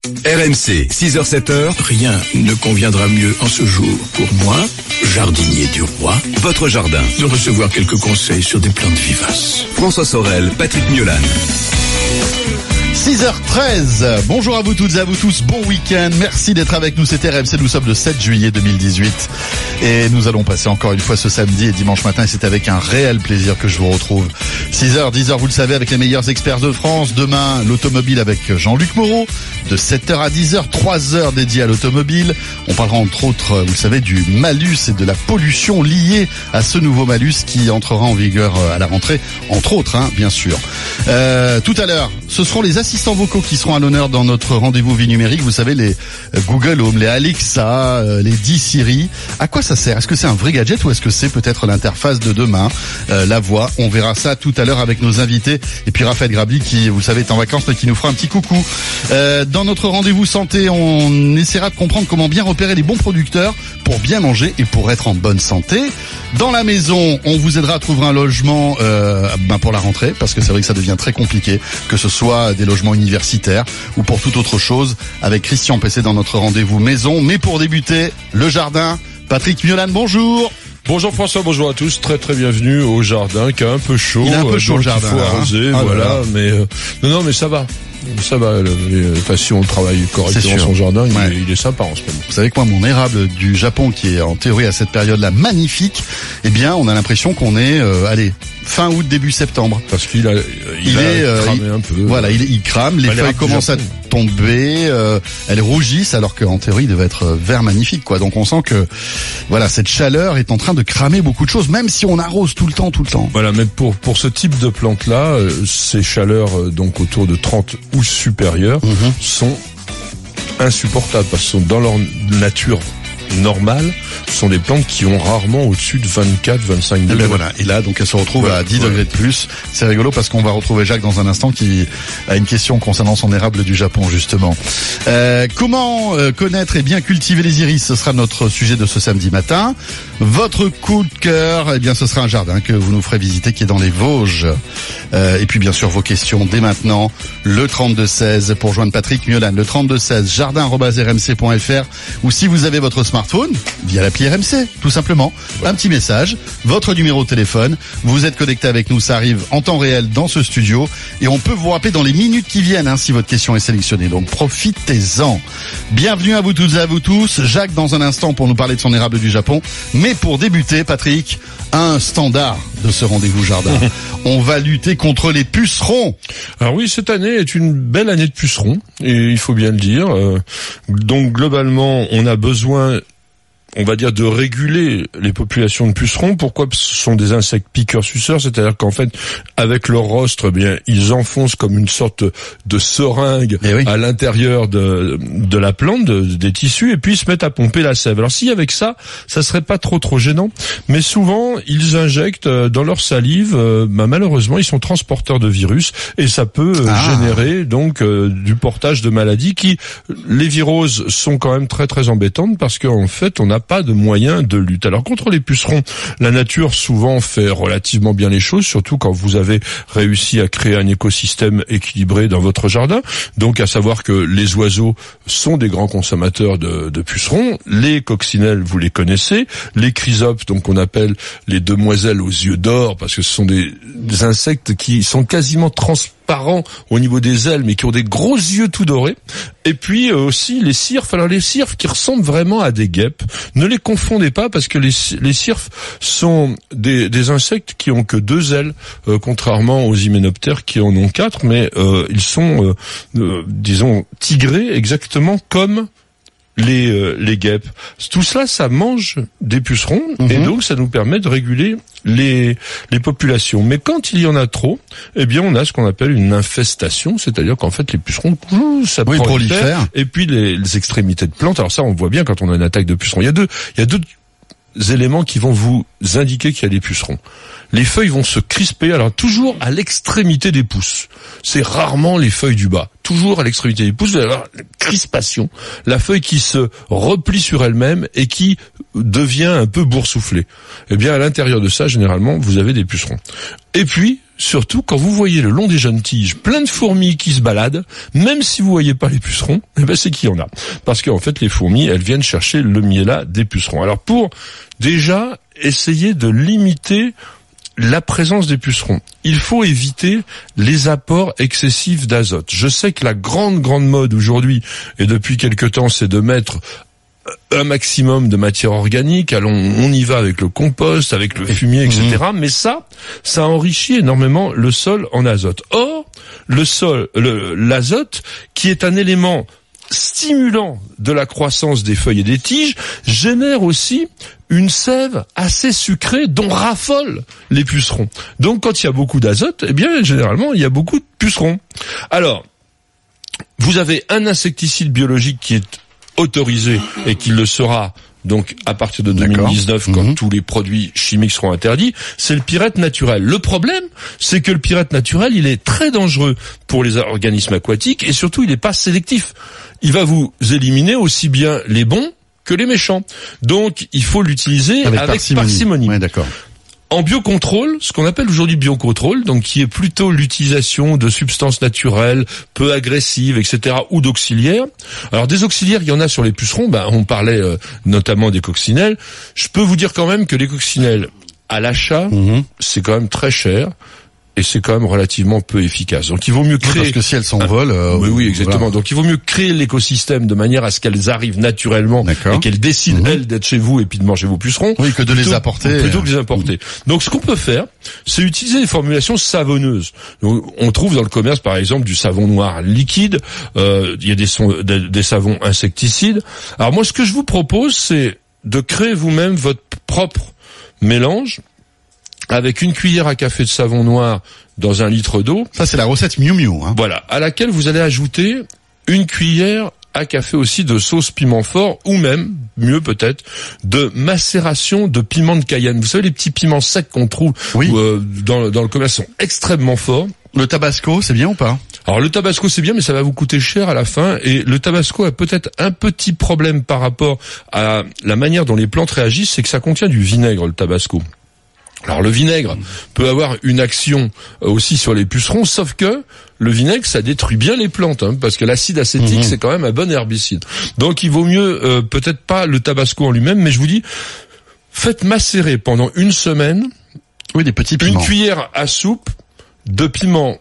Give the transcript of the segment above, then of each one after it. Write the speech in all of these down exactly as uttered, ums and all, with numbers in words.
R M C, six heures sept heures. Rien ne conviendra mieux en ce jour pour moi, jardinier du roi, Votre jardin. de recevoir quelques conseils sur des plantes vivaces. François Sorel, Patrick Miolan. six heures treize, bonjour à vous toutes et à vous tous, bon week-end, merci d'être avec nous, c'est R M C, nous sommes le sept juillet deux mille dix-huit et nous allons passer encore une fois ce samedi et dimanche matin et c'est avec un réel plaisir que je vous retrouve. six heures, dix heures, vous le savez, avec les meilleurs experts de France, demain l'automobile avec Jean-Luc Moreau, de sept heures à dix heures, trois heures dédiées à l'automobile, on parlera entre autres, vous le savez, du malus et de la pollution liée à ce nouveau malus qui entrera en vigueur à la rentrée, entre autres, hein, bien sûr. Euh, tout à l'heure, ce seront les assistants vocaux qui seront à l'honneur dans notre rendez-vous vie numérique. Vous savez, les Google Home, les Alexa, les dix Siri. À quoi ça sert? Est-ce que c'est un vrai gadget ou est-ce que c'est peut-être l'interface de demain, euh, la voix? On verra ça tout à l'heure avec nos invités. Et puis Raphaël Grabli qui, vous le savez, est en vacances mais qui nous fera un petit coucou. Euh, dans notre rendez-vous santé, on essaiera de comprendre comment bien repérer les bons producteurs pour bien manger et pour être en bonne santé. Dans la maison, on vous aidera à trouver un logement euh, ben pour la rentrée, parce que c'est vrai que ça devient très compliqué, que ce soit des logements universitaires ou pour toute autre chose, avec Christian Pessé dans notre rendez-vous maison. Mais pour débuter, le jardin. Patrick Miolan, bonjour. Bonjour François, bonjour à tous, très très bienvenue au jardin, qui est un peu chaud. Il est un peu chaud euh, le jardin. Il faut arroser, hein. voilà, Ah, mais euh, non non mais ça va. Ça va, le, le, enfin, si on travaille correctement son jardin, il, ouais. est, il est sympa en ce moment. Vous savez que moi, mon érable du Japon, qui est en théorie à cette période-là magnifique, eh bien, on a l'impression qu'on est, euh, allez, fin août, début septembre. Parce qu'il a, il, il a est euh, cramé il, un peu. Voilà, il, il crame, les bah, feuilles commencent à tomber, euh, elles rougissent, alors qu'en théorie, il devait être vert magnifique, quoi. Donc on sent que, voilà, cette chaleur est en train de cramer beaucoup de choses, même si on arrose tout le temps, tout le temps. Voilà, mais pour pour ce type de plante-là, euh, ces chaleurs euh, donc autour de trente ou supérieures mmh. sont insupportables parce que sont dans leur nature normale, ce sont des plantes qui ont rarement au-dessus de vingt-quatre à vingt-cinq degrés. Et, ben voilà. Et là, donc, elle se retrouve ouais, à dix ouais. degrés de plus. C'est rigolo parce qu'on va retrouver Jacques dans un instant qui a une question concernant son érable du Japon, justement. Euh, comment euh, connaître et bien cultiver les iris? Ce sera notre sujet de ce samedi matin. Votre coup de cœur, eh bien, ce sera un jardin que vous nous ferez visiter qui est dans les Vosges. Euh, et puis, bien sûr, vos questions dès maintenant. Le trente-deux seize pour joindre Patrick Miolan. Le trente-deux seize, jardin arobase r m c point f r. Ou si vous avez votre smartphone, via l'appli R M C, tout simplement. Ouais. Un petit message, votre numéro de téléphone, vous êtes connecté avec nous, ça arrive en temps réel dans ce studio, et on peut vous rappeler dans les minutes qui viennent, hein, si votre question est sélectionnée. Donc profitez-en. Bienvenue à vous toutes et à vous tous. Jacques dans un instant pour nous parler de son érable du Japon. Mais pour débuter, Patrick, un standard de ce rendez-vous jardin. On va lutter contre les pucerons. Alors oui, cette année est une belle année de pucerons, et il faut bien le dire. Euh, donc globalement, on a besoin, on va dire, de réguler les populations de pucerons. Pourquoi? Parce que ce sont des insectes piqueurs-suceurs, c'est-à-dire qu'en fait, avec leur rostre, eh bien, ils enfoncent comme une sorte de seringue oui. à l'intérieur de de la plante, de, des tissus, et puis ils se mettent à pomper la sève. Alors si avec ça, ça serait pas trop trop gênant, mais souvent ils injectent dans leur salive, euh, bah, malheureusement, ils sont transporteurs de virus, et ça peut euh, ah. générer donc euh, du portage de maladies qui, les viroses sont quand même très très embêtantes parce qu'en fait, on a pas de moyens de lutte. Alors contre les pucerons, la nature souvent fait relativement bien les choses, surtout quand vous avez réussi à créer un écosystème équilibré dans votre jardin. Donc à savoir que les oiseaux sont des grands consommateurs de, de pucerons, les coccinelles vous les connaissez, les chrysopes, donc on appelle les demoiselles aux yeux d'or parce que ce sont des, des insectes qui sont quasiment transparents au niveau des ailes mais qui ont des gros yeux tout dorés. Et puis euh, aussi les cirfes. Alors les cirfes qui ressemblent vraiment à des guêpes, ne les confondez pas parce que les, les cirfes sont des, des insectes qui ont que deux ailes, euh, contrairement aux hyménoptères qui en ont quatre, mais euh, ils sont, euh, euh, disons, tigrés exactement comme les euh, les guêpes. Tout cela, ça mange des pucerons mmh. et donc ça nous permet de réguler les les populations. Mais quand il y en a trop, eh bien on a ce qu'on appelle une infestation, c'est-à-dire qu'en fait les pucerons ça oui, prolifère et puis les, les extrémités de plantes. Alors ça on voit bien quand on a une attaque de pucerons. Il y a deux il y a deux éléments qui vont vous indiquer qu'il y a des pucerons. Les feuilles vont se crisper, alors toujours à l'extrémité des pouces. C'est rarement les feuilles du bas. Toujours à l'extrémité des pouces, vous allez avoir une crispation. La feuille qui se replie sur elle-même et qui devient un peu boursouflée. Eh bien, à l'intérieur de ça, généralement, vous avez des pucerons. Et puis, surtout quand vous voyez le long des jeunes tiges plein de fourmis qui se baladent, même si vous voyez pas les pucerons, eh ben c'est qu'il y en a. Parce qu'en fait, les fourmis, elles viennent chercher le miella des pucerons. Alors pour déjà essayer de limiter la présence des pucerons, il faut éviter les apports excessifs d'azote. Je sais que la grande, grande mode aujourd'hui, et depuis quelque temps, c'est de mettre un maximum de matière organique. Allons, on y va avec le compost, avec le fumier, et cetera. Mmh. Mais ça, ça enrichit énormément le sol en azote. Or, le sol, le, l'azote, qui est un élément stimulant de la croissance des feuilles et des tiges, génère aussi une sève assez sucrée dont raffolent les pucerons. Donc quand il y a beaucoup d'azote, eh bien généralement il y a beaucoup de pucerons. Alors, vous avez un insecticide biologique qui est autorisé et qui le sera donc à partir de deux mille dix-neuf, quand mmh. tous les produits chimiques seront interdits, c'est le pyrète naturel. Le problème, c'est que le pyrète naturel, il est très dangereux pour les organismes aquatiques et surtout il n'est pas sélectif. Il va vous éliminer aussi bien les bons que les méchants. Donc il faut l'utiliser avec, avec parcimonie. parcimonie. Ouais, d'accord. En biocontrôle, ce qu'on appelle aujourd'hui biocontrôle, donc qui est plutôt l'utilisation de substances naturelles, peu agressives, et cetera, ou d'auxiliaires. Alors des auxiliaires, il y en a sur les pucerons. Ben, on parlait euh, notamment des coccinelles. Je peux vous dire quand même que les coccinelles à l'achat, mmh. c'est quand même très cher. Et c'est quand même relativement peu efficace. Donc il vaut mieux créer... Parce que si elles s'envolent... Euh, oui, oui, exactement. Voilà. Donc il vaut mieux créer l'écosystème de manière à ce qu'elles arrivent naturellement D'accord. et qu'elles décident, mmh. elles, d'être chez vous et puis de manger vos pucerons. Oui, que de plutôt, les apporter. Plutôt que de les importer. Mmh. Donc ce qu'on peut faire, c'est utiliser des formulations savonneuses. Donc, on trouve dans le commerce, par exemple, du savon noir liquide. Euh, il y a des, son, des, des savons insecticides. Alors moi, ce que je vous propose, c'est de créer vous-même votre propre mélange avec une cuillère à café de savon noir dans un litre d'eau. Ça, c'est la recette Miu Miu, hein. Voilà. À laquelle vous allez ajouter une cuillère à café aussi de sauce piment fort, ou même, mieux peut-être, de macération de piment de Cayenne. Vous savez, les petits piments secs qu'on trouve oui. euh, dans, dans le commerce sont extrêmement forts. Le tabasco, c'est bien ou pas? Alors le tabasco c'est bien, mais ça va vous coûter cher à la fin. Et le tabasco a peut-être un petit problème par rapport à la manière dont les plantes réagissent, c'est que ça contient du vinaigre, le tabasco. Alors le vinaigre peut avoir une action aussi sur les pucerons, sauf que le vinaigre, ça détruit bien les plantes, hein, parce que l'acide acétique, mmh. c'est quand même un bon herbicide. Donc il vaut mieux euh, peut-être pas le tabasco en lui-même, mais je vous dis, faites macérer pendant une semaine oui, des petits piments. Une cuillère à soupe de piment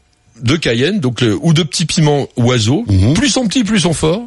de Cayenne, donc le, ou de petits piments oiseaux, mmh. plus sont petits, plus sont forts,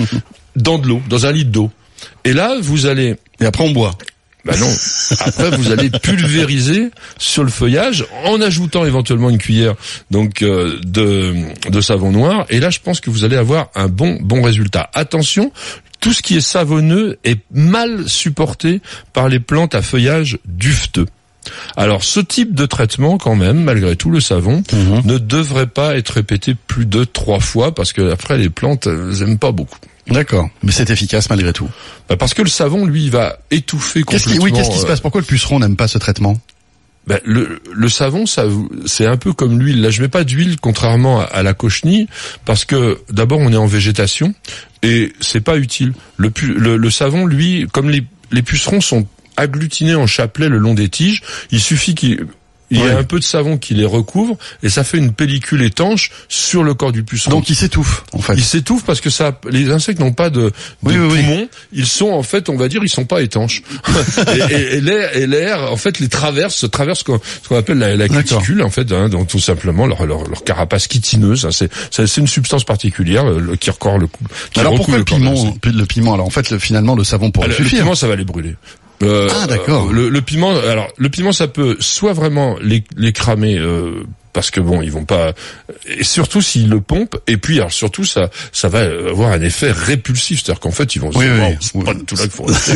dans de l'eau, dans un litre d'eau. Et là, vous allez... Et après on boit. Ben non. Après, vous allez pulvériser sur le feuillage en ajoutant éventuellement une cuillère donc euh, de de savon noir. Et là, je pense que vous allez avoir un bon bon résultat. Attention, tout ce qui est savonneux est mal supporté par les plantes à feuillage dufteux. Alors, ce type de traitement, quand même, malgré tout, le savon, mmh. ne devrait pas être répété plus de trois fois parce que après, les plantes, elles aiment pas beaucoup. D'accord, mais c'est efficace malgré tout. Bah parce que le savon, lui, il va étouffer complètement. Qu'est-ce qui, oui, qu'est-ce qui se passe? Pourquoi le puceron n'aime pas ce traitement? Ben, le, le savon, ça, c'est un peu comme l'huile. Là, je mets pas d'huile, contrairement à, à la cochenille, parce que d'abord, on est en végétation et c'est pas utile. Le, le, le savon, lui, comme les, les pucerons sont agglutinés en chapelet le long des tiges, il suffit qu'il Il y a ouais. un peu de savon qui les recouvre et ça fait une pellicule étanche sur le corps du puceron. Donc il s'étouffe, en fait. Il s'étouffe parce que ça, les insectes n'ont pas de, de oui, oui, poumons. Oui. Ils sont, en fait, on va dire, ils sont pas étanches. et, et, et l'air, et l'air, en fait, les traverse, se traverse ce qu'on, ce qu'on appelle la, la cuticule, en fait, hein, donc tout simplement leur, leur, leur carapace chitineuse. Hein, c'est, c'est, c'est une substance particulière le, qui recouvre le cou. Alors pourquoi le, le piment, le piment Alors en fait, le, finalement, le savon pourrait alors, suffire. Le piment, ça va les brûler. Euh, ah d'accord. Le, le piment, alors le piment, ça peut soit vraiment les, les cramer euh, parce que bon, ils vont pas, et surtout s'ils le pompent, et puis alors surtout ça, ça va avoir un effet répulsif, c'est-à-dire qu'en fait ils vont se oui, dire, oui, wow, c'est oui. pas tout là qu'il faut rester.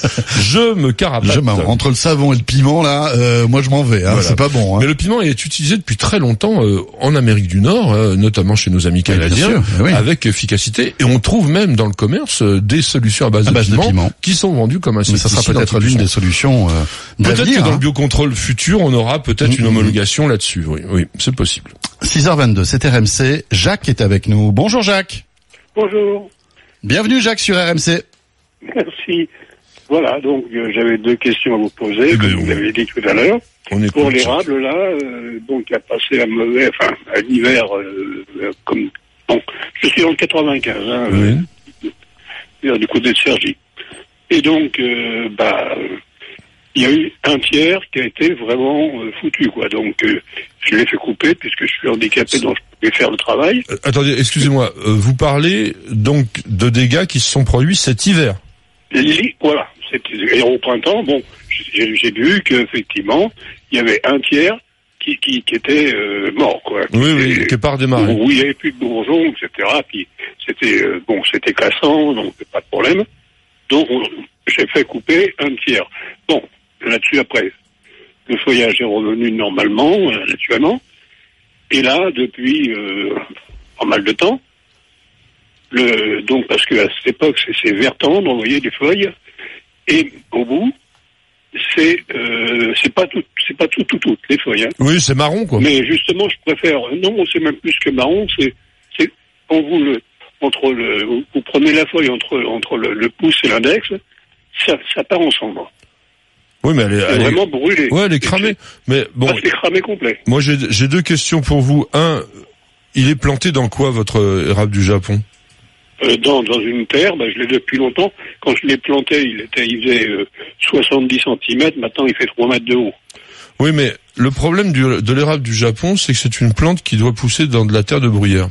Je me carapate. Je, entre le savon et le piment là, euh, moi je m'en vais, hein, voilà. C'est pas bon. Hein. Mais le piment est utilisé depuis très longtemps euh, en Amérique du Nord, euh, notamment chez nos amis canadiens, oui, oui. avec efficacité, et on trouve même dans le commerce euh, des solutions à base, à de, base piment de piment qui sont vendues comme insecticides. Mais ça sera peut-être l'une des solutions. Euh, peut-être que dans hein. le biocontrôle futur, on aura peut-être mmh, une homologation mmh. là-dessus. Oui, oui, c'est possible. six heures vingt-deux, c'est R M C. Jacques est avec nous. Bonjour Jacques. Bonjour. Bienvenue Jacques sur R M C. Merci. Voilà, donc euh, j'avais deux questions à vous poser, Eh comme ben, vous on- l'avez dit tout à l'heure. On écoute. Pour l'érable, là, euh, donc il a passé à mauvais, enfin, à l'hiver, euh, euh, comme... Bon, je suis dans le quatre-vingt-quinze, hein, Oui. euh, du côté de Cergy. Et donc, euh, bah, euh, il y a eu un tiers qui a été vraiment euh, foutu, quoi. Donc, euh, je l'ai fait couper, puisque je suis handicapé, donc je pouvais faire le travail. Euh, attendez, excusez-moi, euh, vous parlez donc de dégâts qui se sont produits cet hiver. Li- Voilà, c'était et au printemps, bon, j'ai j'ai vu qu'effectivement, il y avait un tiers qui, qui, qui était euh, mort, quoi. Oui, oui, Et- qui est pas redémarré. où il n'y avait plus de bourgeons, et cetera. Puis c'était euh, bon, c'était cassant, donc pas de problème. Donc on- j'ai fait couper un tiers. Bon, là-dessus après, le feuillage est revenu normalement, euh, naturellement. Et là, depuis euh, pas mal de temps, le donc parce que à cette époque c'est c'est vert tendre, vous voyez des feuilles, et au bout c'est euh, c'est pas tout, c'est pas tout, tout, toutes les feuilles. Hein. Oui, c'est marron, quoi. Mais justement, je préfère. Non, c'est même plus que marron. C'est, c'est quand vous le entre le, vous, vous prenez la feuille entre entre le, le pouce et l'index, ça, ça part ensemble. Oui, mais elle est, C'est elle est- vraiment brûlé. ouais, elle est cramée. Mais bon, Ah, c'est cramé complet. moi j'ai j'ai deux questions pour vous. Un, il est planté dans quoi votre euh, érable du Japon? Euh, dans dans une terre, bah, je l'ai depuis longtemps. Quand je l'ai planté, il était, il faisait euh, soixante-dix centimètres. Maintenant, il fait trois mètres de haut. Oui, mais le problème du, de l'érable du Japon, c'est que c'est une plante qui doit pousser dans de la terre de bruyère.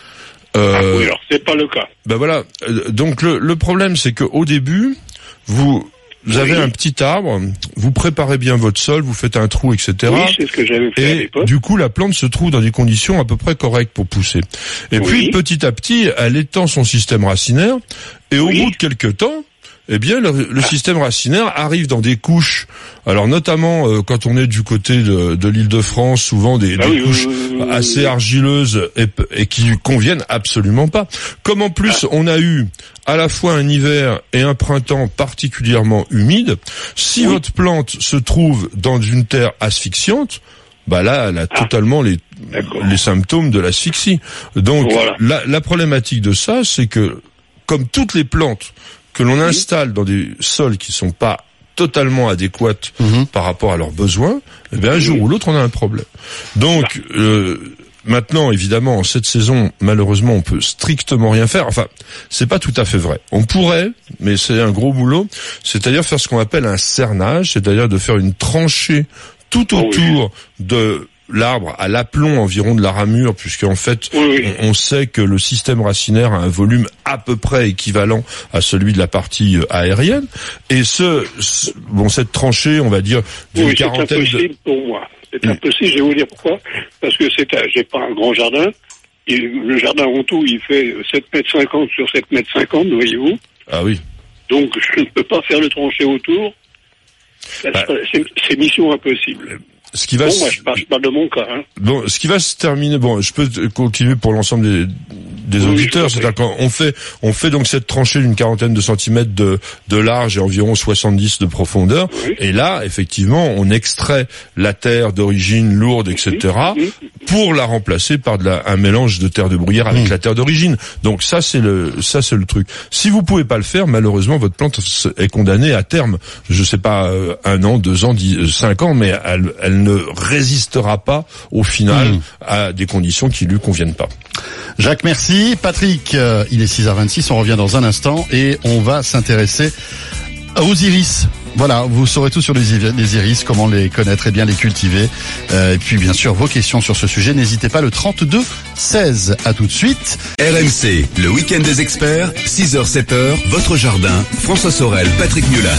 Euh, Ah, oui, alors c'est pas le cas. Ben voilà. Euh, Donc le, le problème, c'est que au début, vous, vous avez Oui. un petit arbre, vous préparez bien votre sol, vous faites un trou, et cetera. Oui, c'est ce que j'avais fait à Et l'époque. du coup, la plante se trouve dans des conditions à peu près correctes pour pousser. Et Oui. puis, petit à petit, elle étend son système racinaire. Et au Oui. bout de quelques temps, eh bien, le, le système racinaire arrive dans des couches. Alors, notamment euh, quand on est du côté de, de l'Île-de-France, souvent des, Ah des oui, couches oui, oui, oui, assez oui. argileuses et, p- et qui conviennent absolument pas. Comme en plus, Ah. on a eu à la fois un hiver et un printemps particulièrement humides, si Oui. votre plante se trouve dans une terre asphyxiante, bah là, elle a Ah. totalement les, D'accord. les symptômes de l'asphyxie. Donc, Voilà. la, la problématique de ça, c'est que, comme toutes les plantes que l'on installe dans des sols qui sont pas totalement adéquates Mhm. par rapport à leurs besoins, eh bien, un jour Oui. ou l'autre, on a un problème. Donc, euh, maintenant, évidemment, en cette saison, malheureusement, on peut strictement rien faire. Enfin, c'est pas tout à fait vrai. On pourrait, mais c'est un gros boulot. C'est-à-dire faire ce qu'on appelle un cernage, c'est-à-dire de faire une tranchée tout Oh oui. autour de l'arbre à l'aplomb environ de la ramure, puisqu'en fait, Oui, oui. on, on sait que le système racinaire a un volume à peu près équivalent à celui de la partie euh, aérienne. Et ce, ce- bon, cette tranchée, on va dire, d'une Oui, c'est quarantaine de... impossible pour moi. C'est Mm. impossible, je vais vous dire pourquoi. Parce que c'est, un- j'ai pas un grand jardin. Et le jardin en tout, il fait sept mètres cinquante sur sept mètres cinquante, voyez-vous. Ah oui. Donc, je ne peux pas faire le tranché autour. Ça, Bah. c'est, c'est mission impossible. Ce qui va Bon, se... moi, je parle, je parle de mon cas, hein. Bon, ce qui va se terminer, bon, je peux continuer pour l'ensemble des, des Oui, auditeurs, je vous en c'est-à-dire qu'on fait, on fait donc cette tranchée d'une quarantaine de centimètres de, de large et environ soixante-dix de profondeur. Oui. Et là, effectivement, on extrait la terre d'origine lourde, et cetera, Mhm. pour la remplacer par de la, un mélange de terre de bruyère avec Mhm. la terre d'origine. Donc ça, c'est le, ça, c'est le truc. Si vous pouvez pas le faire, malheureusement, votre plante est condamnée à terme. Je sais pas, euh, un an, deux ans, dix, euh, cinq ans, mais elle, elle ne résistera pas au final Mhm. à des conditions qui lui conviennent pas. Jacques, merci. Patrick, euh, il est six heures vingt-six, on revient dans un instant et on va s'intéresser aux iris. Voilà, vous saurez tout sur les iris, les iris, comment les connaître et bien les cultiver. Euh, et puis bien sûr, vos questions sur ce sujet, n'hésitez pas, le trente-deux seize. À tout de suite. R M C, le week-end des experts, six heures sept heures, votre jardin, François Sorel, Patrick Mulan.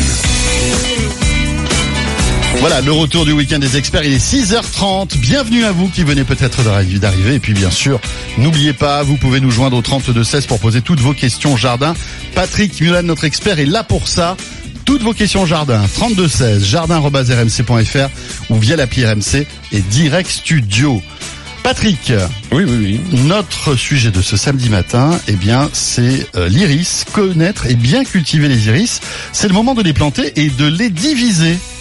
Voilà, le retour du week-end des experts, il est six heures trente. Bienvenue à vous qui venez peut-être d'arri- d'arriver. Et puis bien sûr, n'oubliez pas, vous pouvez nous joindre au trente-deux seize pour poser toutes vos questions jardin. Patrick Mulan, notre expert, est là pour ça. Toutes vos questions jardin, trente-deux seize, jardin arobase r m c point f r ou via l'appli R M C et Direct Studio. Patrick, Oui, oui, oui. notre sujet de ce samedi matin, eh bien, c'est euh, l'iris, connaître et bien cultiver les iris. C'est le moment de les planter et de les diviser.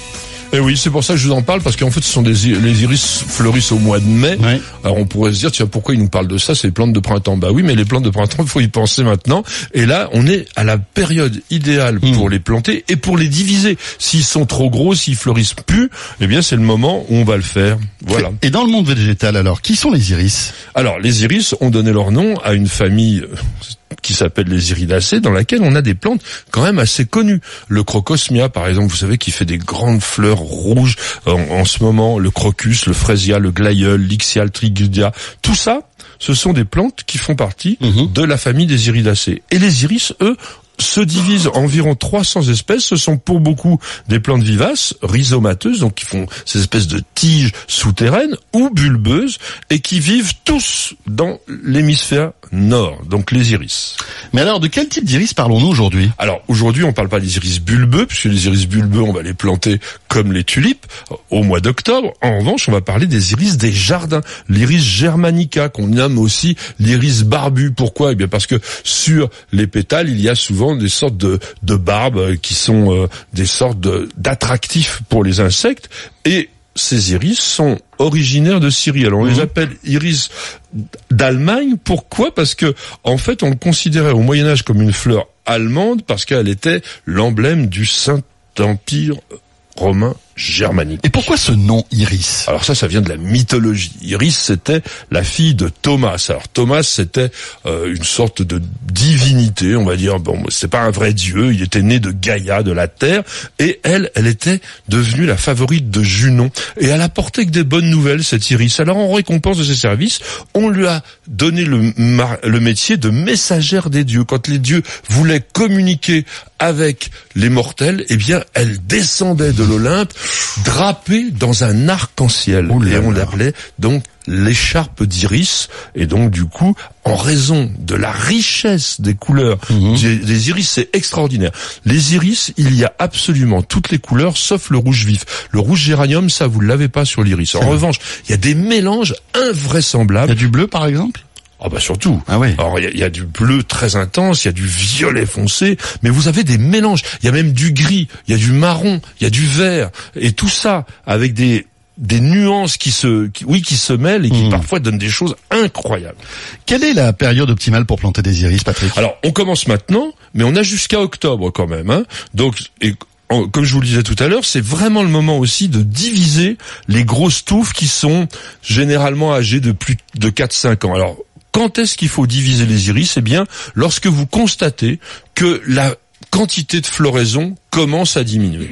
Et oui, c'est pour ça que je vous en parle, parce qu'en fait, ce sont des les iris fleurissent au mois de mai. Oui. Alors on pourrait se dire, tiens, pourquoi ils nous parlent de ça? C'est les plantes de printemps. Bah oui, mais les plantes de printemps, il faut y penser maintenant. Et là, on est à la période idéale mmh. pour les planter et pour les diviser. S'ils sont trop gros, s'ils fleurissent plus, eh bien c'est le moment où on va le faire. Voilà. Et dans le monde végétal, alors, qui sont les iris? Alors, les iris ont donné leur nom à une famille qui s'appelle les iridacées, dans laquelle on a des plantes quand même assez connues. Le crocosmia, par exemple, vous savez, qui fait des grandes fleurs rouges en, en ce moment, le crocus, le fraisia, le glaïeul, l'ixial, trigudia, tout ça, ce sont des plantes qui font partie mmh. de la famille des iridacées. Et les iris, eux, se divisent en environ trois cents espèces. Ce sont pour beaucoup des plantes vivaces, rhizomateuses, donc qui font ces espèces de tiges souterraines ou bulbeuses, et qui vivent tous dans l'hémisphère nord, donc les iris. Mais alors, de quel type d'iris parlons-nous aujourd'hui? Alors, aujourd'hui, on parle pas des iris bulbeux, puisque les iris bulbeux, on va les planter comme les tulipes au mois d'octobre. En revanche, on va parler des iris des jardins, l'iris germanica, qu'on nomme aussi l'iris barbu. Pourquoi? Eh bien, parce que sur les pétales, il y a souvent des sortes de, de barbes qui sont euh, des sortes de, d'attractifs pour les insectes, et ces iris sont originaires de Syrie. Alors on mmh. les appelle iris d'Allemagne. Pourquoi? Parce que en fait on le considérait au Moyen-Âge comme une fleur allemande, parce qu'elle était l'emblème du Saint-Empire romain germanique. Et pourquoi ce nom Iris? Alors ça, ça vient de la mythologie. Iris, c'était la fille de Thomas. Alors Thomas, c'était euh, une sorte de divinité, on va dire. Bon, c'est pas un vrai dieu. Il était né de Gaïa, de la terre, et elle, elle était devenue la favorite de Junon. Et elle apportait que des bonnes nouvelles, cette Iris. Alors en récompense de ses services, on lui a donné le, le métier de messagère des dieux. Quand les dieux voulaient communiquer avec les mortels, eh bien, elle descendait de l'Olympe, drapée dans un arc-en-ciel. Ouh là et on là. l'appelait donc l'écharpe d'Iris. Et donc, du coup, en raison de la richesse des couleurs mmh. des, des iris, c'est extraordinaire. Les iris, il y a absolument toutes les couleurs, sauf le rouge vif. Le rouge géranium, ça, vous ne l'avez pas sur l'iris. En revanche, il y a des mélanges invraisemblables. Il y a du bleu, par exemple? Ah bah surtout. Ah ouais. Alors il y, y a du bleu très intense, il y a du violet foncé, mais vous avez des mélanges. Il y a même du gris, il y a du marron, il y a du vert, et tout ça avec des des nuances qui se, qui, oui, qui se mêlent et qui mmh. parfois donnent des choses incroyables. Quelle est la période optimale pour planter des iris, Patrick? Alors on commence maintenant, mais on a jusqu'à octobre quand même, hein. Donc et En, comme je vous le disais tout à l'heure, c'est vraiment le moment aussi de diviser les grosses touffes qui sont généralement âgées de plus de quatre cinq ans. Alors, quand est-ce qu'il faut diviser les iris? Eh bien, lorsque vous constatez que la quantité de floraison commence à diminuer.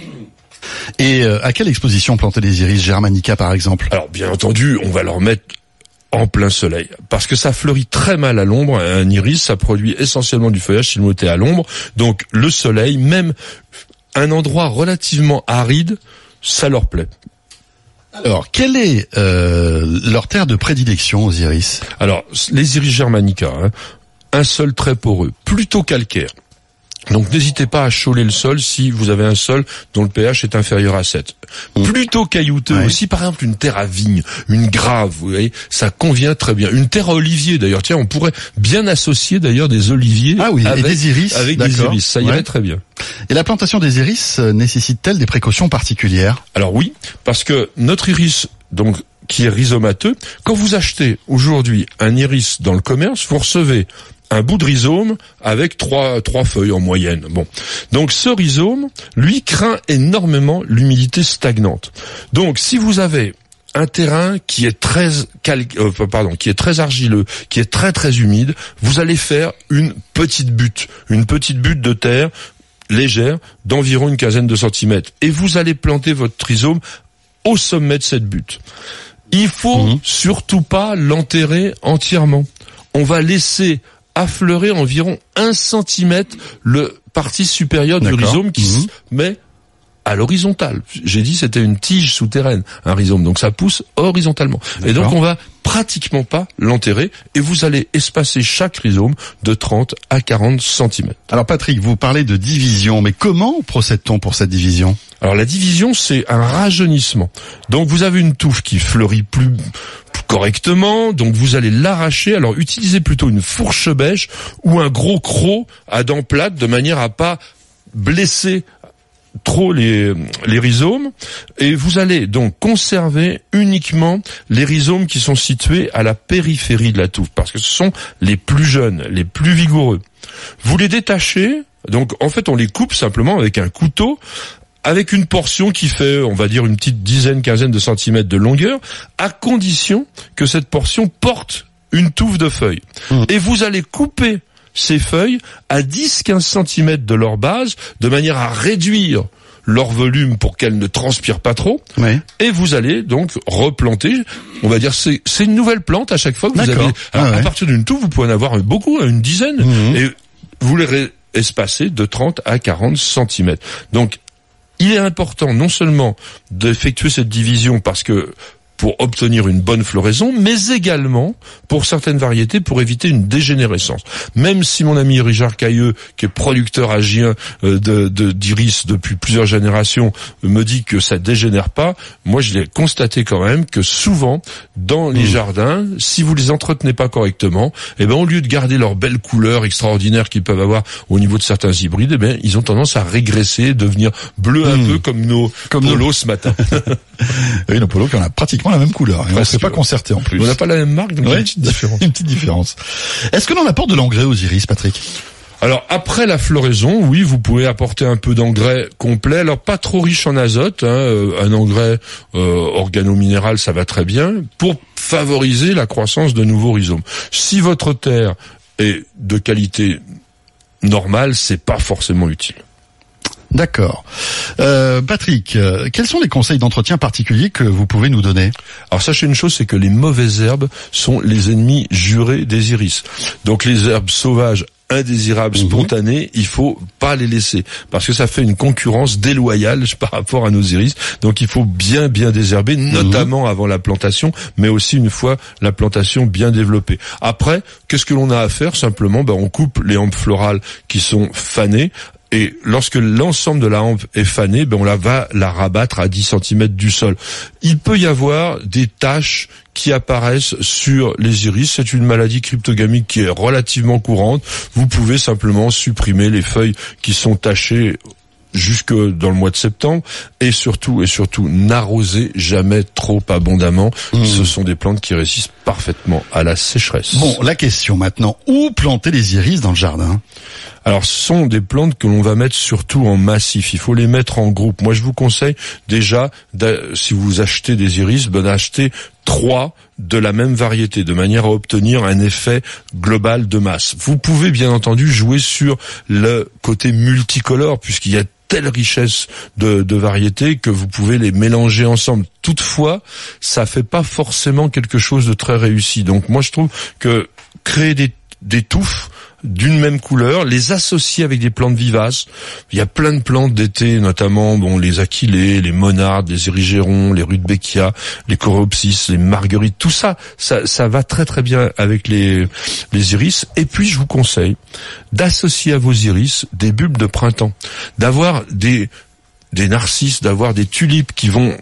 Et euh, à quelle exposition planter les iris germanica, par exemple? Alors, bien entendu, on va leur mettre en plein soleil, parce que ça fleurit très mal à l'ombre. Un iris, ça produit essentiellement du feuillage s'il est à l'ombre. Donc, le soleil, même un endroit relativement aride, ça leur plaît. Alors, quelle est euh, leur terre de prédilection aux iris? Alors, les iris germanica, hein, un sol très poreux, plutôt calcaire. Donc n'hésitez pas à chauler le sol si vous avez un sol dont le pH est inférieur à sept. Plutôt caillouteux ouais. aussi, par exemple une terre à vigne, une grave, vous voyez, ça convient très bien. Une terre à olivier d'ailleurs, tiens, on pourrait bien associer d'ailleurs des oliviers ah oui, avec, et des iris, avec des iris, ça irait ouais. très bien. Et la plantation des iris euh, nécessite-t-elle des précautions particulières? Alors oui, parce que notre iris, donc qui est rhizomateux, quand vous achetez aujourd'hui un iris dans le commerce, vous recevez un bout de rhizome avec trois trois feuilles en moyenne. Bon, donc ce rhizome, lui, craint énormément l'humidité stagnante. Donc, si vous avez un terrain qui est très cal... euh, pardon, qui est très argileux, qui est très très humide, vous allez faire une petite butte, une petite butte de terre légère d'environ une quinzaine de centimètres, et vous allez planter votre rhizome au sommet de cette butte. Il faut mmh. surtout pas l'enterrer entièrement. On va laisser affleurer environ un centimètre le partie supérieure du rhizome qui mmh. se met à l'horizontale. J'ai dit c'était une tige souterraine, un rhizome, donc ça pousse horizontalement. D'accord. Et donc on va pratiquement pas l'enterrer, et vous allez espacer chaque rhizome de trente à quarante centimètres. Alors Patrick, vous parlez de division, mais comment procède-t-on pour cette division? Alors la division, c'est un rajeunissement. Donc vous avez une touffe qui fleurit plus correctement, donc vous allez l'arracher. Alors utilisez plutôt une fourche bêche ou un gros croc à dents plates, de manière à pas blesser trop les, les rhizomes, et vous allez donc conserver uniquement les rhizomes qui sont situés à la périphérie de la touffe, parce que ce sont les plus jeunes, les plus vigoureux. Vous les détachez, donc en fait on les coupe simplement avec un couteau, avec une portion qui fait, on va dire, une petite dizaine, quinzaine de centimètres de longueur, à condition que cette portion porte une touffe de feuilles. Mmh. Et vous allez couper ces feuilles à dix à quinze centimètres de leur base, de manière à réduire leur volume pour qu'elles ne transpirent pas trop. Oui. Et vous allez donc replanter, on va dire, c'est, c'est une nouvelle plante à chaque fois que vous D'accord. avez. Alors, ah ouais. à partir d'une touffe, vous pouvez en avoir beaucoup, une dizaine, mmh. et vous les espacez de trente à quarante centimètres. Donc, il est important non seulement d'effectuer cette division parce que pour obtenir une bonne floraison, mais également, pour certaines variétés, pour éviter une dégénérescence. Même si mon ami Richard Cailleux, qui est producteur agien de, de, d'iris depuis plusieurs générations, me dit que ça dégénère pas, moi je l'ai constaté quand même que souvent, dans les mmh. jardins, si vous les entretenez pas correctement, eh ben, au lieu de garder leur belle couleur extraordinaire qu'ils peuvent avoir au niveau de certains hybrides, eh ben, ils ont tendance à régresser, devenir bleus mmh. un peu comme nos comme polos nos... ce matin. Oui, nos polos qui ont pratiquement la même couleur. Et on ne s'est pas concerté en plus. On n'a pas la même marque, donc ouais, il y a une petite différence. Une petite différence. Est-ce que l'on apporte de l'engrais aux iris, Patrick? Alors après la floraison, oui, vous pouvez apporter un peu d'engrais complet. Alors pas trop riche en azote, hein, un engrais euh, organo-minéral, ça va très bien pour favoriser la croissance de nouveaux rhizomes. Si votre terre est de qualité normale, c'est pas forcément utile. D'accord. Euh, Patrick, euh, quels sont les conseils d'entretien particuliers que vous pouvez nous donner? Alors sachez une chose, c'est que les mauvaises herbes sont les ennemis jurés des iris. Donc les herbes sauvages indésirables, mmh. spontanées, il faut pas les laisser parce que ça fait une concurrence déloyale par rapport à nos iris. Donc il faut bien bien désherber, notamment mmh. avant la plantation, mais aussi une fois la plantation bien développée. Après, qu'est-ce que l'on a à faire? Simplement, ben on coupe les hampes florales qui sont fanées. Et lorsque l'ensemble de la hampe est fanée, ben on la va la rabattre à dix centimètres du sol. Il peut y avoir des taches qui apparaissent sur les iris. C'est une maladie cryptogamique qui est relativement courante. Vous pouvez simplement supprimer les feuilles qui sont tachées jusque dans le mois de septembre, et surtout et surtout n'arrosez jamais trop abondamment. Mmh. Ce sont des plantes qui résistent parfaitement à la sécheresse. Bon, la question maintenant, où planter les iris dans le jardin? Alors, ce sont des plantes que l'on va mettre surtout en massif. Il faut les mettre en groupe. Moi, je vous conseille déjà, si vous achetez des iris, ben d'acheter trois de la même variété, de manière à obtenir un effet global de masse. Vous pouvez bien entendu jouer sur le côté multicolore, puisqu'il y a telle richesse de, de variétés que vous pouvez les mélanger ensemble. Toutefois, ça fait pas forcément quelque chose de très réussi. Donc moi, je trouve que créer des, des touffes d'une même couleur, les associer avec des plantes vivaces. Il y a plein de plantes d'été, notamment bon les achillées, les monardes, les érigérons, les rudbeckia, les coréopsis, les marguerites, tout ça, ça, ça va très très bien avec les, les iris. Et puis je vous conseille d'associer à vos iris des bulbes de printemps, d'avoir des, des narcisses, d'avoir des tulipes qui vont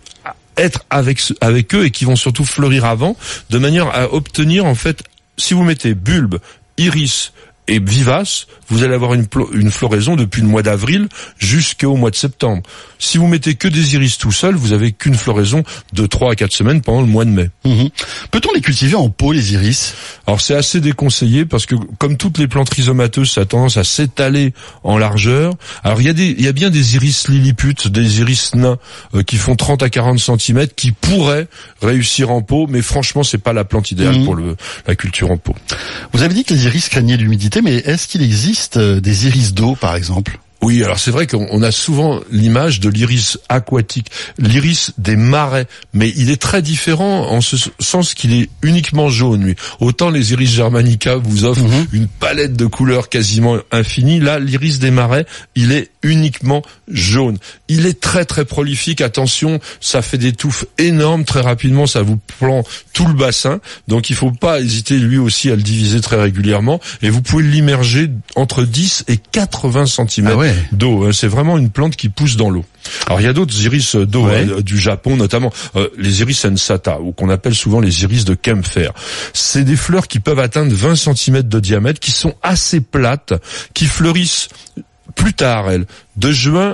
être avec, avec eux et qui vont surtout fleurir avant, de manière à obtenir en fait, si vous mettez bulbes, iris et vivace, vous allez avoir une, une floraison depuis le mois d'avril jusqu'au mois de septembre. Si vous mettez que des iris tout seul, vous avez qu'une floraison de trois à quatre semaines pendant le mois de mai. Mmh. Peut-on les cultiver en pot, les iris? Alors c'est assez déconseillé parce que comme toutes les plantes rhizomateuses, ça a tendance à s'étaler en largeur. Alors il y a des, il y a bien des iris lilliputes, des iris nains euh, qui font trente à quarante centimètres qui pourraient réussir en pot, mais franchement c'est pas la plante idéale mmh. pour le, la culture en pot. Vous avez dit que les iris craignaient l'humidité, mais est-ce qu'il existe des iris d'eau, par exemple? Oui, alors c'est vrai qu'on a souvent l'image de l'iris aquatique, l'iris des marais, mais il est très différent en ce sens qu'il est uniquement jaune, lui. Autant les iris germanica vous offrent mmh. une palette de couleurs quasiment infinie, là, l'iris des marais, il est uniquement jaune. Il est très très prolifique, attention, ça fait des touffes énormes, très rapidement, ça vous prend tout le bassin, donc il faut pas hésiter lui aussi à le diviser très régulièrement, et vous pouvez l'immerger entre dix et quatre-vingts centimètres. Ah ouais. D'eau, c'est vraiment une plante qui pousse dans l'eau. Alors il y a d'autres iris d'eau ouais. hein, du Japon, notamment euh, les iris sensata, ou qu'on appelle souvent les iris de Kempfer. C'est des fleurs qui peuvent atteindre vingt centimètres de diamètre, qui sont assez plates, qui fleurissent plus tard, elles, de juin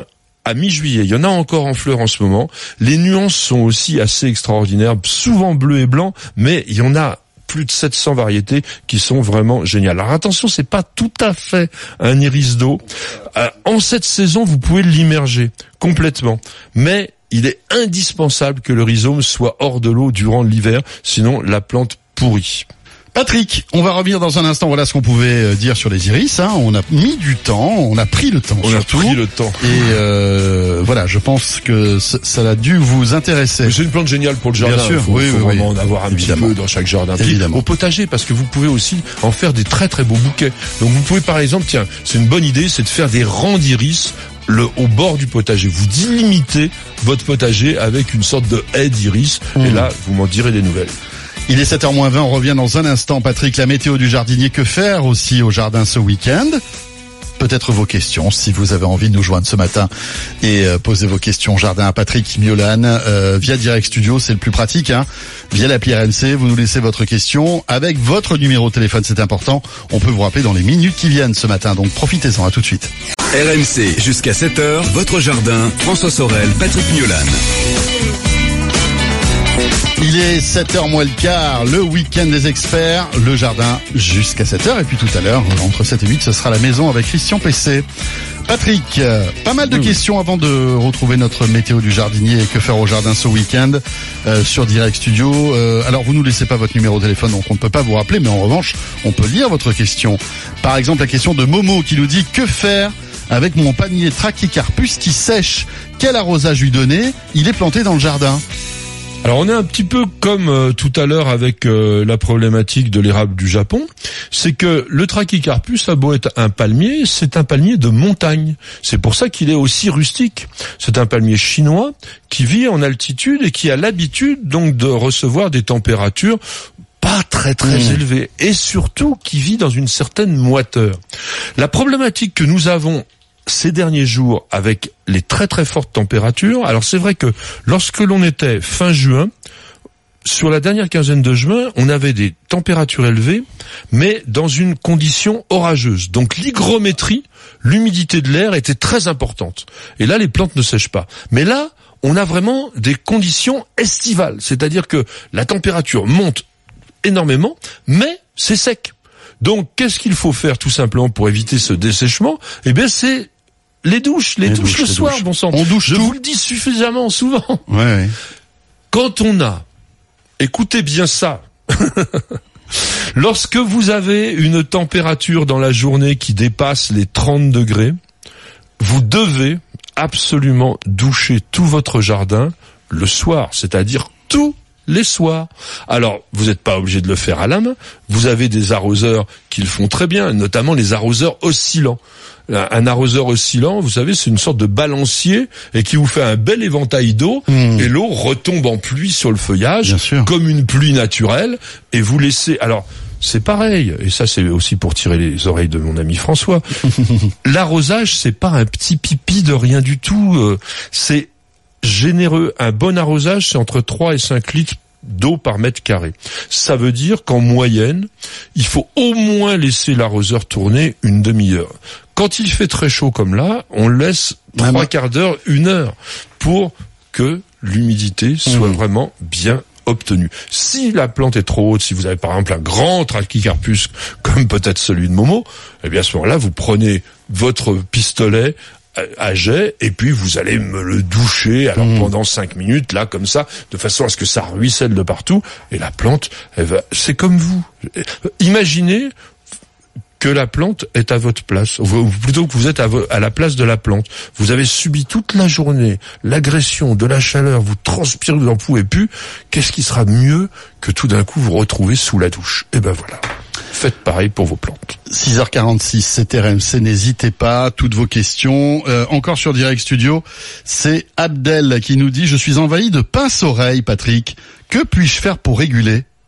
à mi-juillet. Il y en a encore en fleurs en ce moment. Les nuances sont aussi assez extraordinaires, souvent bleu et blanc, mais il y en a plus de sept cents variétés qui sont vraiment géniales. Alors attention, c'est pas tout à fait un iris d'eau. Euh, en cette saison, vous pouvez l'immerger complètement, mais il est indispensable que le rhizome soit hors de l'eau durant l'hiver, sinon la plante pourrit. Patrick, on va revenir dans un instant. Voilà ce qu'on pouvait dire sur les iris. Hein. On a mis du temps, on a pris le temps. On surtout. a pris le temps. Et euh, voilà, je pense que ça, ça a dû vous intéresser. Mais c'est une plante géniale pour le jardin. Bien sûr, il faut, oui, faut oui, vraiment oui. en avoir un Évidemment. petit peu dans chaque jardin. Puis, Évidemment. au potager, parce que vous pouvez aussi en faire des très très beaux bouquets. Donc vous pouvez par exemple, tiens, c'est une bonne idée, c'est de faire des rangs d'iris le, au bord du potager. Vous délimitez votre potager avec une sorte de haie d'iris. Mmh. Et là, vous m'en direz des nouvelles. Il est sept heures moins vingt, on revient dans un instant. Patrick, la météo du jardinier, que faire aussi au jardin ce week-end? Peut-être vos questions, si vous avez envie de nous joindre ce matin et euh, poser vos questions jardin à Patrick Miolan euh, via Direct Studio, c'est le plus pratique, hein. Via l'appli R M C, vous nous laissez votre question avec votre numéro de téléphone, c'est important. On peut vous rappeler dans les minutes qui viennent ce matin, donc profitez-en, à tout de suite. R M C jusqu'à sept heures, votre jardin, François Sorel, Patrick Miolan. Il est sept heures moins le quart, le week-end des experts, le jardin jusqu'à sept heures. Et puis tout à l'heure, entre sept et huit, ce sera la maison avec Christian P C. Patrick, euh, pas mal de oui. questions avant de retrouver notre météo du jardinier et que faire au jardin ce week-end euh, sur Direct Studio. Euh, alors vous nous laissez pas votre numéro de téléphone, donc on ne peut pas vous rappeler, mais en revanche, on peut lire votre question. Par exemple, la question de Momo qui nous dit « Que faire avec mon panier Trachycarpus qui sèche? Quel arrosage lui donner? Il est planté dans le jardin. » Alors on est un petit peu comme euh, tout à l'heure avec euh, la problématique de l'érable du Japon, c'est que le Trachycarpus a beau être un palmier, c'est un palmier de montagne. C'est pour ça qu'il est aussi rustique. C'est un palmier chinois qui vit en altitude et qui a l'habitude donc de recevoir des températures pas très très mmh. élevées et surtout qui vit dans une certaine moiteur. La problématique que nous avons ces derniers jours avec les très très fortes températures, alors c'est vrai que lorsque l'on était fin juin, sur la dernière quinzaine de juin, on avait des températures élevées, mais dans une condition orageuse. Donc l'hygrométrie, l'humidité de l'air était très importante. Et là, les plantes ne sèchent pas. Mais là, on a vraiment des conditions estivales, c'est-à-dire que la température monte énormément, mais c'est sec. Donc, qu'est-ce qu'il faut faire tout simplement pour éviter ce dessèchement? Eh bien, c'est les douches, les, les douches, douches le les soir, douches. Bon sang. On douche Je tout. vous le dis suffisamment souvent. Ouais, ouais. Quand on a, écoutez bien ça, lorsque vous avez une température dans la journée qui dépasse les trente degrés, vous devez absolument doucher tout votre jardin le soir, c'est-à-dire tout les soirs. Alors, vous n'êtes pas obligé de le faire à la main. Vous avez des arroseurs qui le font très bien, notamment les arroseurs oscillants. Un arroseur oscillant, vous savez, c'est une sorte de balancier et qui vous fait un bel éventail d'eau mmh. et l'eau retombe en pluie sur le feuillage comme une pluie naturelle et vous laissez... Alors, c'est pareil, et ça c'est aussi pour tirer les oreilles de mon ami François. L'arrosage, c'est pas un petit pipi de rien du tout. C'est généreux. Un bon arrosage, c'est entre trois et cinq litres d'eau par mètre carré. Ça veut dire qu'en moyenne, il faut au moins laisser l'arroseur tourner une demi-heure. Quand il fait très chaud comme là, on laisse trois quarts d'heure, une heure, pour que l'humidité soit mmh. vraiment bien obtenue. Si la plante est trop haute, si vous avez par exemple un grand Trachycarpus, comme peut-être celui de Momo, eh bien à ce moment-là, vous prenez votre pistolet à jet, et puis vous allez me le doucher, alors mmh. pendant cinq minutes, là, comme ça, de façon à ce que ça ruisselle de partout, et la plante, elle va, c'est comme vous. Imaginez que la plante est à votre place, ou plutôt que vous êtes à, vo- à la place de la plante. Vous avez subi toute la journée l'agression de la chaleur, vous transpirez, vous n'en pouvez plus. Qu'est-ce qui sera mieux que tout d'un coup vous retrouver sous la douche? Et ben voilà. Faites pareil pour vos plantes. six heures quarante-six, c'est R M C, n'hésitez pas, toutes vos questions. Euh, encore sur Direct Studio, c'est Abdel qui nous dit « Je suis envahi de pince-oreille, Patrick. Que puis-je faire pour réguler ?»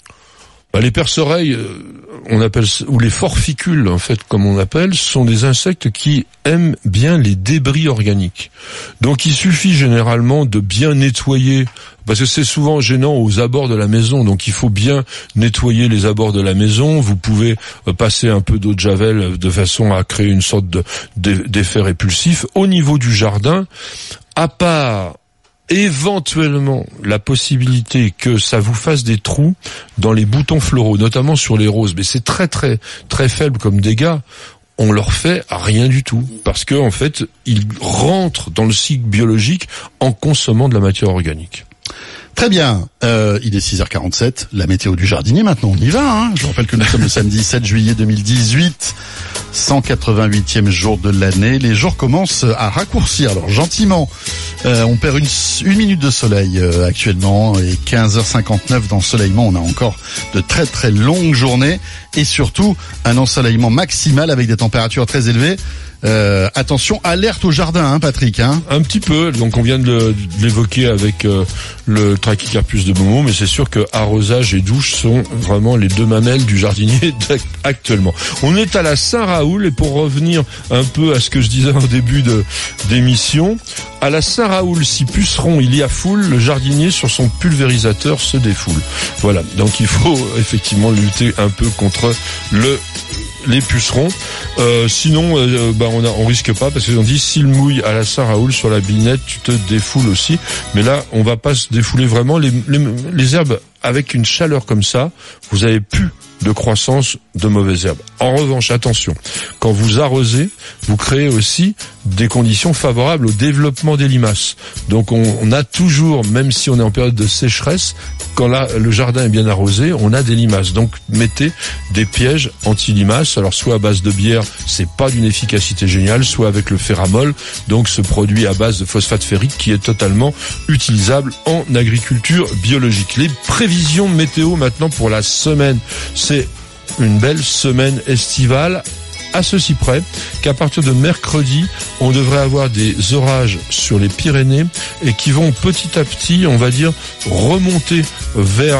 Bah, les perce-oreilles, on appelle, ou les forficules, en fait, comme on appelle, sont des insectes qui aiment bien les débris organiques. Donc, il suffit généralement de bien nettoyer, parce que c'est souvent gênant aux abords de la maison, donc il faut bien nettoyer les abords de la maison. Vous pouvez passer un peu d'eau de javel de façon à créer une sorte de, d'effet répulsif. Au niveau du jardin, à part éventuellement la possibilité que ça vous fasse des trous dans les boutons floraux, notamment sur les roses, mais c'est très très très faible comme dégâts. On leur fait rien du tout parce que en fait ils rentrent dans le cycle biologique en consommant de la matière organique. Très bien, euh, il est six heures quarante-sept, la météo du jardinier maintenant, on y va. Hein. Je vous rappelle que nous sommes le samedi sept juillet deux mille dix-huit, cent quatre-vingt-huitième jour de l'année. Les jours commencent à raccourcir, alors gentiment. Euh, on perd une, une minute de soleil euh, actuellement et quinze heures cinquante-neuf d'ensoleillement. On a encore de très très longues journées et surtout un ensoleillement maximal avec des températures très élevées. Euh, attention, alerte au jardin, hein, Patrick. Hein. Un petit peu. Donc on vient de, le, de l'évoquer avec euh, le Trachycarpus de Momo, mais c'est sûr que arrosage et douche sont vraiment les deux mamelles du jardinier actuellement. On est à la Saint-Raoul et pour revenir un peu à ce que je disais en début de d'émission, à la Saint-Raoul, si puceron il y a foule, le jardinier sur son pulvérisateur se défoule. Voilà. Donc il faut effectivement lutter un peu contre le les pucerons. Euh, sinon, euh, bah on, a, on risque pas parce qu'ils ont dit s'il mouille à la Saint-Raoul sur la binette, tu te défoules aussi. Mais là, on va pas se défouler vraiment. Les, les, les herbes avec une chaleur comme ça, vous avez plus de croissance de mauvaises herbes. En revanche, attention, quand vous arrosez, vous créez aussi des conditions favorables au développement des limaces. Donc on, on a toujours, même si on est en période de sécheresse, quand là le jardin est bien arrosé, on a des limaces. Donc mettez des pièges anti-limaces. Alors soit à base de bière, c'est pas d'une efficacité géniale, soit avec le ferramol, donc ce produit à base de phosphate ferrique qui est totalement utilisable en agriculture biologique. Les prévisions météo maintenant pour la semaine, c'est une belle semaine estivale, à ceci près qu'à partir de mercredi, on devrait avoir des orages sur les Pyrénées et qui vont petit à petit, on va dire, remonter vers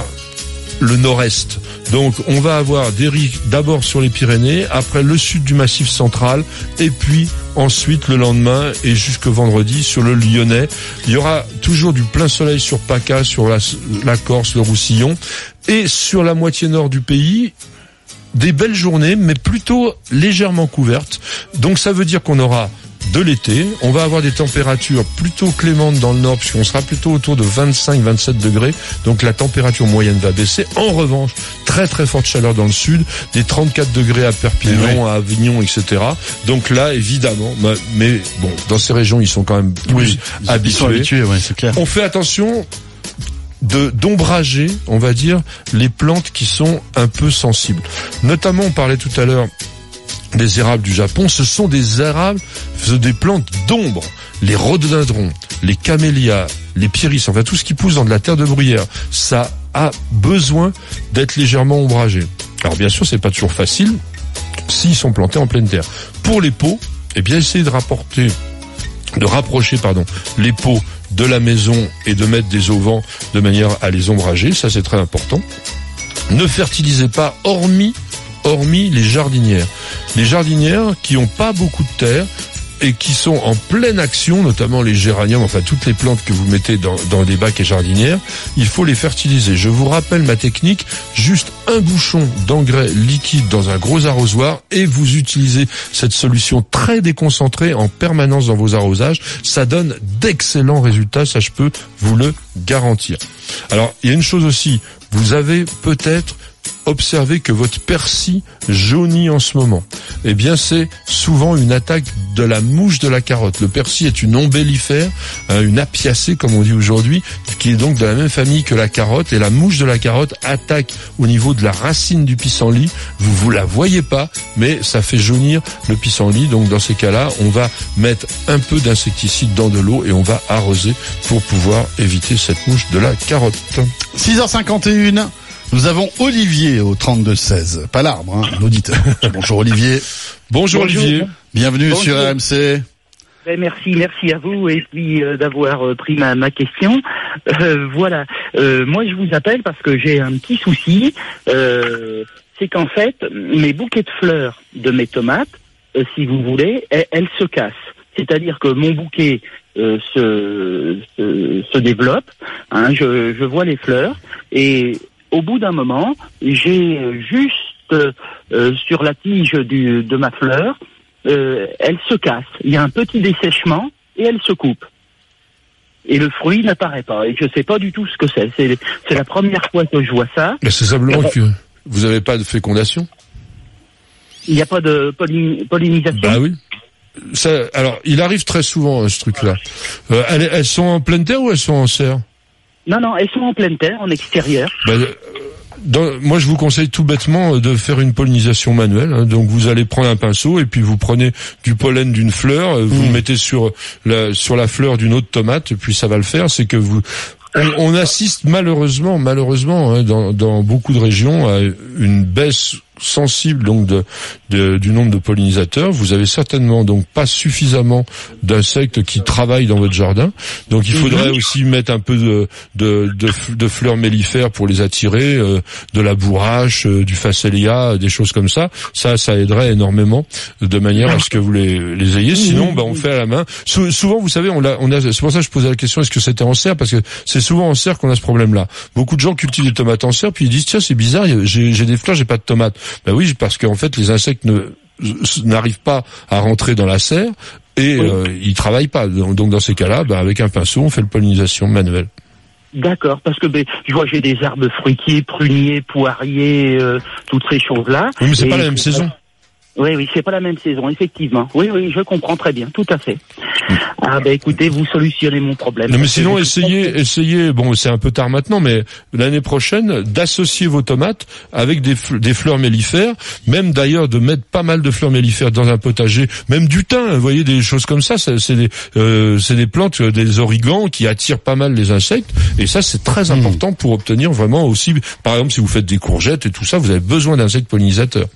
le nord-est. Donc on va avoir des risques d'abord sur les Pyrénées, après le sud du Massif central et puis ensuite le lendemain et jusque vendredi sur le Lyonnais. Il y aura toujours du plein soleil sur PACA, sur la, la Corse, le Roussillon et sur la moitié nord du pays. Des belles journées, mais plutôt légèrement couvertes. Donc ça veut dire qu'on aura de l'été, on va avoir des températures plutôt clémentes dans le nord, puisqu'on sera plutôt autour de vingt-cinq à vingt-sept degrés, donc la température moyenne va baisser. En revanche, très très forte chaleur dans le sud, des trente-quatre degrés à Perpignan, oui. à Avignon, et cetera. Donc là, évidemment, mais bon, dans ces régions, ils sont quand même plus oui, habitués. Ils sont habitués, ouais, c'est clair. On fait attention de d'ombrager, on va dire, les plantes qui sont un peu sensibles. Notamment, on parlait tout à l'heure des érables du Japon, ce sont des érables, des plantes d'ombre, les rhododendrons, les camélias, les pyris, enfin tout ce qui pousse dans de la terre de bruyère, ça a besoin d'être légèrement ombragé. Alors bien sûr, c'est pas toujours facile s'ils sont plantés en pleine terre. Pour les pots, eh bien essayez de rapporter, de rapprocher, pardon, les pots de la maison et de mettre des auvents de manière à les ombrager, ça c'est très important. Ne fertilisez pas hormis hormis les jardinières. Les jardinières qui n'ont pas beaucoup de terre et qui sont en pleine action, notamment les géraniums, enfin toutes les plantes que vous mettez dans, dans des bacs et jardinières, il faut les fertiliser. Je vous rappelle ma technique, juste un bouchon d'engrais liquide dans un gros arrosoir et vous utilisez cette solution très déconcentrée en permanence dans vos arrosages. Ça donne d'excellents résultats, ça je peux vous le garantir. Alors, il y a une chose aussi, vous avez peut-être observez que votre persil jaunit en ce moment. Eh bien, c'est souvent une attaque de la mouche de la carotte. Le persil est une ombellifère, une apiacée comme on dit aujourd'hui, qui est donc de la même famille que la carotte. Et la mouche de la carotte attaque au niveau de la racine du pissenlit. Vous vous la voyez pas, mais ça fait jaunir le pissenlit. Donc dans ces cas-là, on va mettre un peu d'insecticide dans de l'eau et on va arroser pour pouvoir éviter cette mouche de la carotte. six heures cinquante et une. Nous avons Olivier au trente-deux seize. Pas l'arbre, hein, l'auditeur. Bonjour Olivier. Bonjour, Bonjour Olivier. Bienvenue Bonjour. Sur R M C. Ben, merci, merci à vous et puis euh, d'avoir euh, pris ma, ma question. Euh, voilà, euh, moi je vous appelle parce que j'ai un petit souci. Euh, c'est qu'en fait, mes bouquets de fleurs de mes tomates, euh, si vous voulez, elles, elles se cassent. C'est-à-dire que mon bouquet euh, se, se se développe. Hein, je, je vois les fleurs et au bout d'un moment, j'ai juste euh, sur la tige du, de ma fleur. Euh, elle se casse. Il y a un petit dessèchement et elle se coupe. Et le fruit n'apparaît pas. Et je sais pas du tout ce que c'est. C'est, c'est la première fois que je vois ça. Mais c'est simplement que vous n'avez pas de fécondation. Il n'y a pas de pollin- pollinisation. Bah oui. Ça, alors, il arrive très souvent, ce truc-là. Euh, elles, elles sont en pleine terre ou elles sont en serre? Non, non, elles sont en pleine terre, en extérieur. Bah, Dans, moi, je vous conseille tout bêtement de faire une pollinisation manuelle. Hein. Donc, vous allez prendre un pinceau et puis vous prenez du pollen d'une fleur, vous mmh. le mettez sur la sur la fleur d'une autre tomate, et puis ça va le faire. C'est que vous on, on assiste malheureusement, malheureusement, hein, dans, dans beaucoup de régions, à une baisse sensible donc de, de du nombre de pollinisateurs. Vous avez certainement donc pas suffisamment d'insectes qui travaillent dans votre jardin. Donc il faudrait mmh. aussi mettre un peu de de de, de fleurs mellifères pour les attirer, euh, de la bourrache, euh, du phacelia, des choses comme ça. Ça ça aiderait énormément de manière à ce que vous les les ayez. Sinon bah on fait à la main. Sou- souvent vous savez on a on a c'est pour ça que je posais la question est-ce que c'était en serre, parce que c'est souvent en serre qu'on a ce problème-là. Beaucoup de gens cultivent des tomates en serre puis ils disent tiens c'est bizarre, j'ai j'ai des fleurs, j'ai pas de tomates. Ben oui, parce qu'en fait, les insectes ne, n'arrivent pas à rentrer dans la serre et oui. euh, ils travaillent pas. Donc, dans ces cas-là, ben, avec un pinceau, on fait la pollinisation manuelle. D'accord, parce que ben, je vois j'ai des arbres fruitiers, pruniers, poiriers, euh, toutes ces choses-là. Oui, mais c'est et pas la même saison. Oui, oui, c'est pas la même saison, effectivement. Oui, oui, je comprends très bien, tout à fait. Ah ben écoutez, vous solutionnez mon problème. Non, mais sinon, essayez, essayez, bon, c'est un peu tard maintenant, mais l'année prochaine, d'associer vos tomates avec des, des fleurs mellifères, même d'ailleurs de mettre pas mal de fleurs mellifères dans un potager, même du thym, vous voyez, des choses comme ça, c'est, c'est des, euh, c'est des plantes, des origans qui attirent pas mal les insectes, et ça, c'est très important mmh. pour obtenir vraiment aussi, par exemple, si vous faites des courgettes et tout ça, vous avez besoin d'insectes pollinisateurs.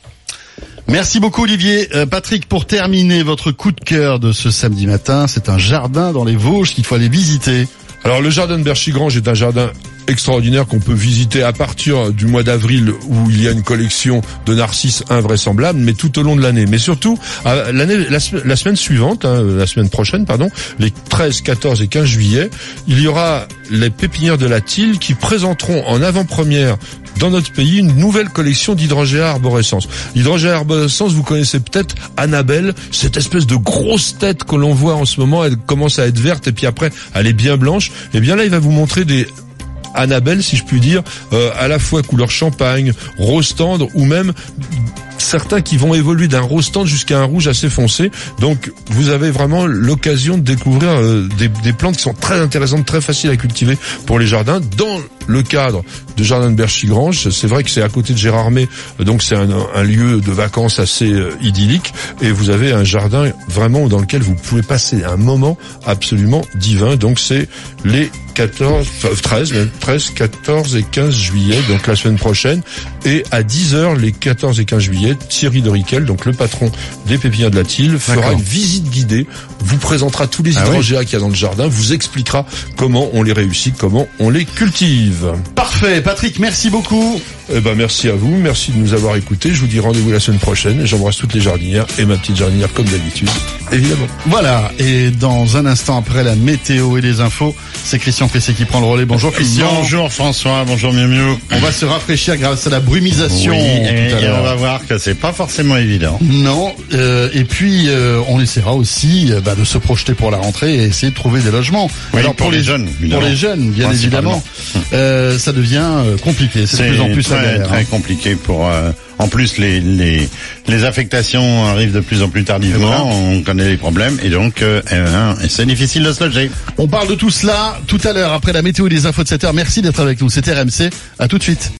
Merci beaucoup Olivier. Euh, Patrick, pour terminer, votre coup de cœur de ce samedi matin, c'est un jardin dans les Vosges qu'il faut aller visiter. Alors le jardin de Berchigrange est un jardin extraordinaire qu'on peut visiter à partir du mois d'avril où il y a une collection de narcisses invraisemblables, mais tout au long de l'année. Mais surtout, l'année, la, la semaine suivante, hein, la semaine prochaine, pardon, les treize, quatorze et quinze juillet, il y aura les pépinières de la Tille qui présenteront en avant-première dans notre pays une nouvelle collection d'hydrogéa arborescence. L'hydrogéa arborescence, vous connaissez peut-être Annabelle, cette espèce de grosse tête que l'on voit en ce moment, elle commence à être verte et puis après elle est bien blanche. Et bien là, il va vous montrer des Annabelle, si je puis dire, euh, à la fois couleur champagne, rose tendre ou même certains qui vont évoluer d'un rose tendre jusqu'à un rouge assez foncé. Donc vous avez vraiment l'occasion de découvrir euh, des, des plantes qui sont très intéressantes, très faciles à cultiver pour les jardins dans le cadre de Jardin de Berchigrange. C'est vrai que c'est à côté de Gérardmer, donc c'est un, un lieu de vacances assez euh, idyllique, et vous avez un jardin vraiment dans lequel vous pouvez passer un moment absolument divin. Donc c'est les quatorze, treize, même treize, quatorze et quinze juillet, donc la semaine prochaine, et à dix heures les quatorze et quinze juillet, Thierry Doriquel, donc le patron des pépinières de la Tille, fera D'accord. une visite guidée, vous présentera tous les hydrogéas ah oui. qu'il y a dans le jardin, vous expliquera comment on les réussit, comment on les cultive. Parfait, Patrick, merci beaucoup. Eh ben merci à vous, merci de nous avoir écoutés. Je vous dis rendez-vous la semaine prochaine. J'embrasse toutes les jardinières et ma petite jardinière comme d'habitude, évidemment. Voilà, et dans un instant après la météo et les infos, c'est Christian Pressé qui prend le relais. Bonjour Christian. Bonjour François, bonjour Miu Miu. On va se rafraîchir grâce à la brumisation. Oui, et, et on va voir que c'est pas forcément évident. Non, euh, et puis euh, on essaiera aussi euh, bah, de se projeter pour la rentrée et essayer de trouver des logements. Oui, Alors pour, pour les jeunes, évidemment. Pour les jeunes, bien évidemment, euh, ça devient euh, compliqué. C'est, c'est de plus en plus très, galère, très hein. compliqué pour. Euh, en plus, les les les affectations arrivent de plus en plus tardivement. Voilà. On connaît les problèmes et donc euh, euh, c'est difficile de se loger. On parle de tout cela tout à l'heure après la météo et les infos de cette heure. Merci d'être avec nous. C'était R M C. À tout de suite.